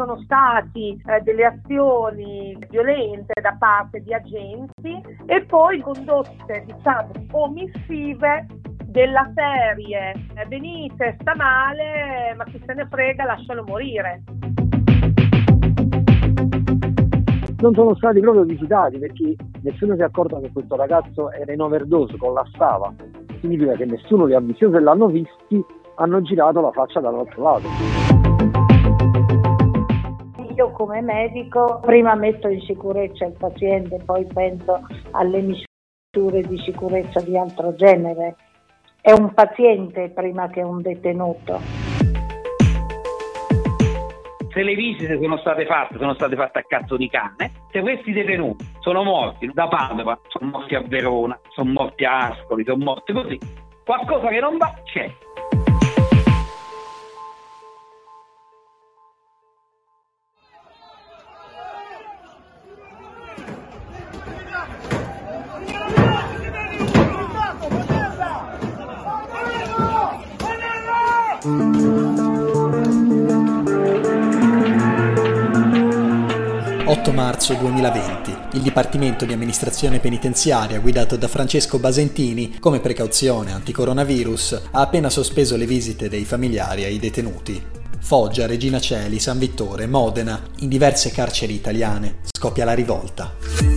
sono stati delle azioni violente da parte di agenti e poi condotte, omissive della serie venite, sta male, ma chi se ne frega, lascialo morire. Non sono stati proprio visitati perché nessuno si è accorto che questo ragazzo era in overdose, collassava. Significa che nessuno li ha visti, se l'hanno visti hanno girato la faccia dall'altro lato. Io come medico prima metto in sicurezza il paziente, poi penso alle misure di sicurezza di altro genere. È un paziente prima che un detenuto. Se le visite sono state fatte a cazzo di cane. Se questi detenuti sono morti da Padova, sono morti a Verona, sono morti a Ascoli, sono morti così, qualcosa che non va c'è. Marzo 2020, il Dipartimento di Amministrazione Penitenziaria guidato da Francesco Basentini, come precauzione anti-coronavirus, ha appena sospeso le visite dei familiari ai detenuti. Foggia, Regina Coeli, San Vittore, Modena, in diverse carceri italiane scoppia la rivolta.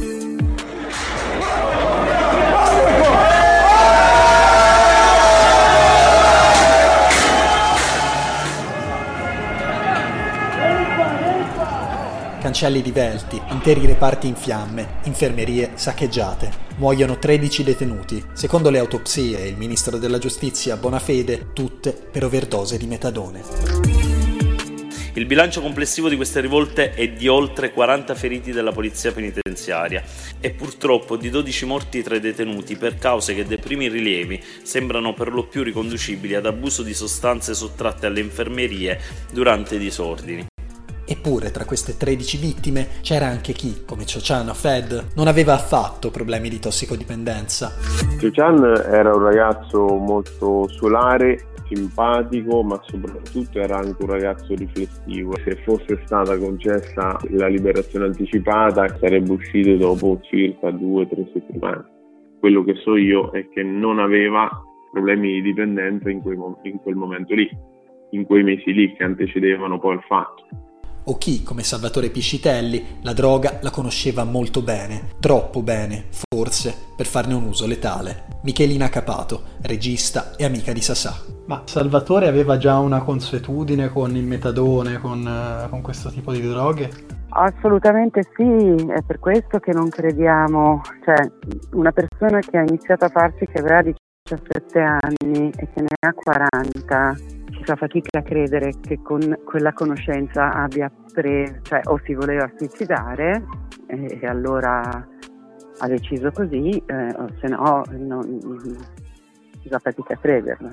Cancelli divelti, interi reparti in fiamme, infermerie saccheggiate. Muoiono 13 detenuti. Secondo le autopsie e il ministro della giustizia Bonafede, tutte per overdose di metadone. Il bilancio complessivo di queste rivolte è di oltre 40 feriti della polizia penitenziaria e purtroppo di 12 morti tra i detenuti per cause che dai primi rilievi sembrano per lo più riconducibili ad abuso di sostanze sottratte alle infermerie durante i disordini. Eppure tra queste 13 vittime c'era anche chi, come Ciociano Fed, non aveva affatto problemi di tossicodipendenza. Ciocian era un ragazzo molto solare, simpatico, ma soprattutto era anche un ragazzo riflessivo. Se fosse stata concessa la liberazione anticipata sarebbe uscito dopo circa 2 o 3 settimane. Quello che so io è che non aveva problemi di dipendenza in quel momento lì, in quei mesi lì che antecedevano poi il fatto. O chi, come Salvatore Piscitelli, la droga la conosceva molto bene, troppo bene, forse, per farne un uso letale. Michelina Capato, regista e amica di Sasà. Ma Salvatore aveva già una consuetudine con il metadone, con questo tipo di droghe? Assolutamente sì, è per questo che non crediamo. Cioè, una persona che ha iniziato a farsi che aveva 17 anni e che ne ha 40... si fa fatica a credere che con quella conoscenza abbia o si voleva suicidare e allora ha deciso così, o se no si fa fatica a crederlo.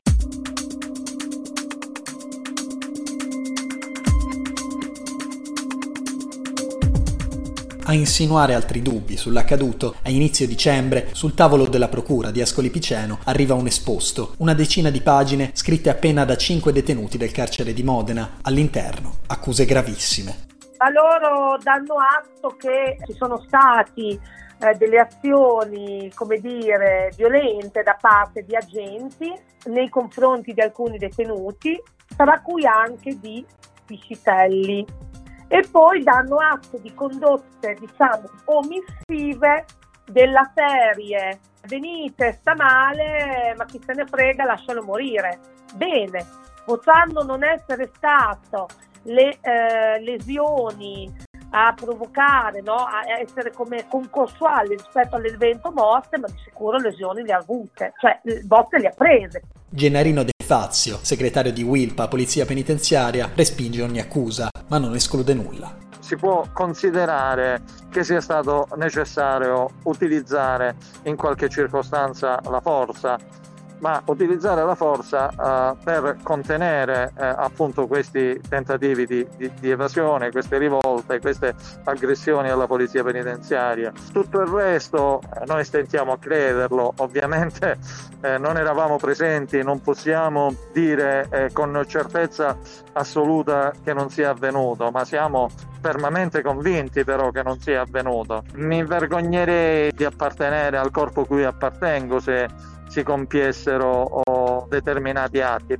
A insinuare altri dubbi sull'accaduto, a inizio dicembre, sul tavolo della procura di Ascoli Piceno arriva un esposto, una decina di pagine scritte appena da 5 detenuti del carcere di Modena, all'interno accuse gravissime. A loro danno atto che ci sono stati delle azioni, violente da parte di agenti nei confronti di alcuni detenuti, tra cui anche di Piscitelli. E poi danno atto di condotte, omissive della serie venite, sta male, ma chi se ne frega, lascialo morire. Bene, potranno non essere stato le lesioni a provocare, a essere come concorsuali rispetto all'evento morte, ma di sicuro lesioni le ha avute, cioè botte le ha prese. Gennarino De Fazio, segretario di Wilpa, Polizia Penitenziaria, respinge ogni accusa, ma non esclude nulla. Si può considerare che sia stato necessario utilizzare in qualche circostanza la forza, ma utilizzare la forza per contenere appunto questi tentativi di evasione, queste rivolte, queste aggressioni alla polizia penitenziaria. Tutto il resto noi stentiamo a crederlo, ovviamente non eravamo presenti, non possiamo dire con certezza assoluta che non sia avvenuto, ma siamo fermamente convinti però che non sia avvenuto. Mi vergognerei di appartenere al corpo cui appartengo se si compiessero determinati atti.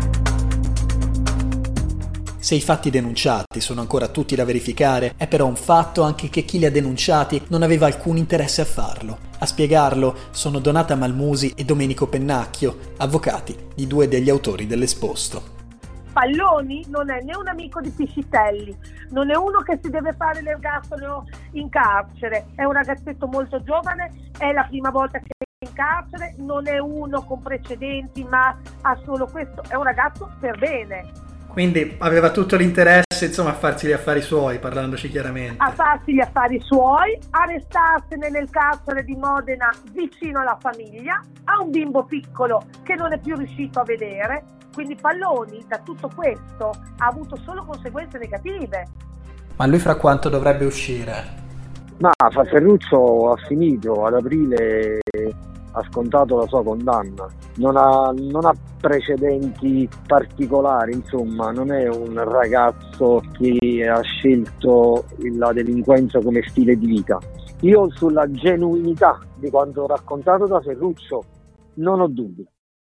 Se i fatti denunciati sono ancora tutti da verificare, è però un fatto anche che chi li ha denunciati non aveva alcun interesse a farlo. A spiegarlo sono Donata Malmusi e Domenico Pennacchio, avvocati di due degli autori dell'esposto. Palloni non è né un amico di Piscitelli, non è uno che si deve fare l'ergastolo in carcere, è un ragazzetto molto giovane, è la prima volta che è in carcere, non è uno con precedenti, ma ha solo questo, è un ragazzo per bene. Quindi aveva tutto l'interesse, insomma, a farsi gli affari suoi, parlandoci chiaramente. A farsi gli affari suoi, a restarsene nel carcere di Modena vicino alla famiglia, ha un bimbo piccolo che non è più riuscito a vedere, quindi Palloni da tutto questo ha avuto solo conseguenze negative. Ma lui fra quanto dovrebbe uscire? Ma Ferruccio ha finito, ad aprile ha scontato la sua condanna, non ha precedenti particolari, insomma non è un ragazzo che ha scelto la delinquenza come stile di vita. Io sulla genuinità di quanto raccontato da Ferruccio non ho dubbi.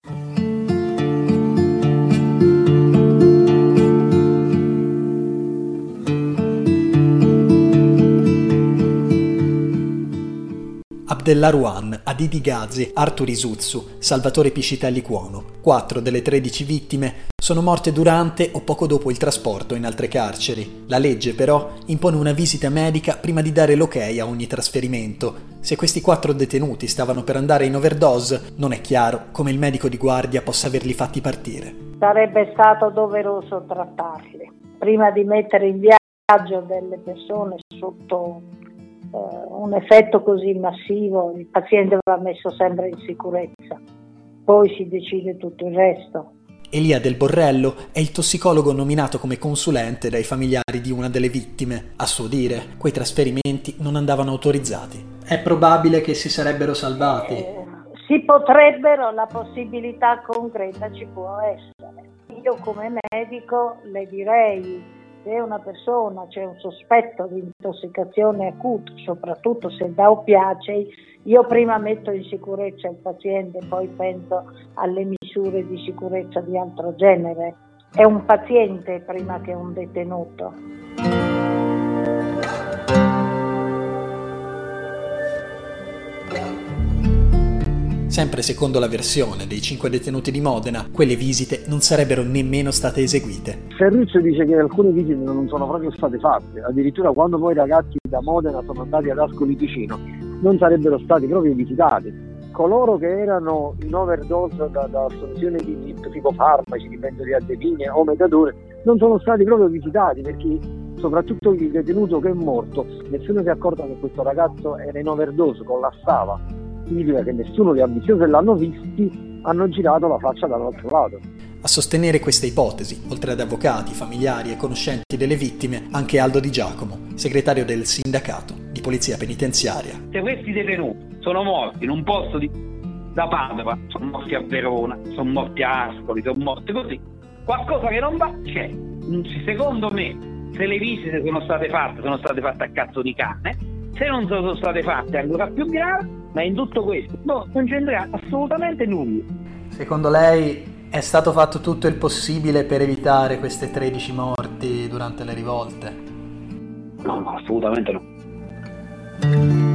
Abdellaruan, Adidi Gazi, Artur Isuzzu, Salvatore Piscitelli Cuono. 4 delle 13 vittime sono morte durante o poco dopo il trasporto in altre carceri. La legge però impone una visita medica prima di dare l'ok a ogni trasferimento. Se questi 4 detenuti stavano per andare in overdose, non è chiaro come il medico di guardia possa averli fatti partire. Sarebbe stato doveroso trattarli prima di mettere in viaggio delle persone sotto un effetto così massivo. Il paziente va messo sempre in sicurezza, poi si decide tutto il resto. Elia Del Borrello è il tossicologo nominato come consulente dai familiari di una delle vittime. A suo dire, quei trasferimenti non andavano autorizzati. È probabile che si sarebbero salvati? Si potrebbero, la possibilità concreta ci può essere. Io come medico le direi: se una persona c'è un sospetto di intossicazione acuta, soprattutto se da oppiacei, io prima metto in sicurezza il paziente, poi penso alle misure di sicurezza di altro genere. È un paziente prima che un detenuto. Sempre secondo la versione dei 5 detenuti di Modena, quelle visite non sarebbero nemmeno state eseguite. Ferruccio dice che alcune visite non sono proprio state fatte, addirittura quando poi i ragazzi da Modena sono andati ad Ascoli Ticino non sarebbero stati proprio visitati. Coloro che erano in overdose da assunzione di psicofarmaci, di benzodiazepine o metadone, non sono stati proprio visitati, perché soprattutto il detenuto che è morto, nessuno si è accorto che questo ragazzo era in overdose, collassava. Significa che nessuno li ha visti, se l'hanno visti hanno girato la faccia dall'altro lato. A sostenere questa ipotesi, oltre ad avvocati, familiari e conoscenti delle vittime, anche Aldo Di Giacomo, segretario del sindacato di polizia penitenziaria. Se questi detenuti sono morti in un posto da Padova, sono morti a Verona, sono morti a Ascoli, sono morti così, qualcosa che non va c'è. Secondo me, se le visite sono state fatte a cazzo di cane. Se non sono state fatte è ancora più grave, ma in tutto questo non c'entra assolutamente nulla. Secondo lei è stato fatto tutto il possibile per evitare queste 13 morti durante le rivolte? No, assolutamente no.